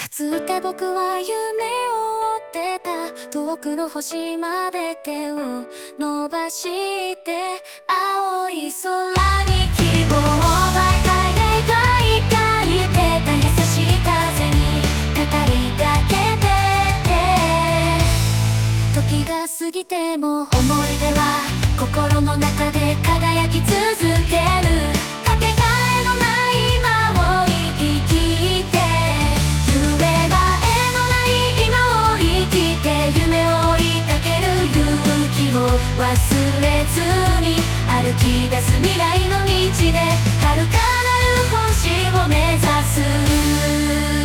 つて僕は夢を追ってた遠くの星まで手を伸ばして青い空に希望を描いてた優しい風に語りかけて時が過ぎても思い出は心の中で輝き続けるかけがえのない今を生きて夢前のない今を生きて夢を追いかける勇気を忘れずに歩き出す未来の道で遥かなる星を目指す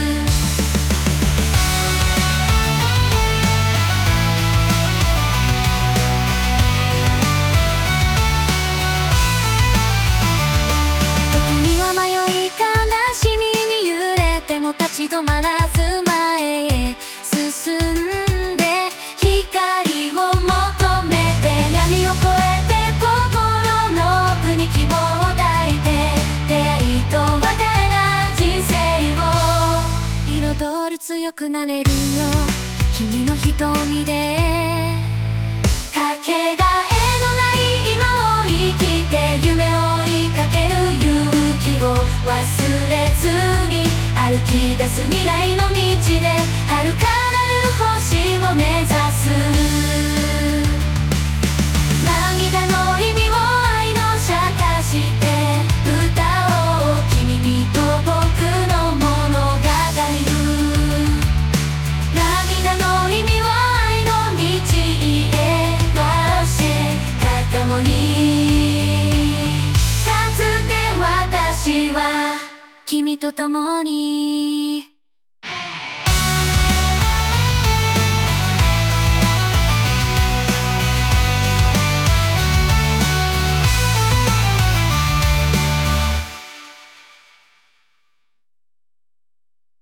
立ち止まらず前へ進んで光を求めて闇を越えて心の奥に希望を抱いて出会いと別れな人生を彩る強くなれるよ君の瞳でかけがえのない今を生きて夢を追いかける勇気を忘れずに歩き出す未来の道で遥かなる星を目指す涙の意味を愛の釈迦して歌おう君と僕の物語涙の意味を愛の道へ教えた共にかつて私は君と共に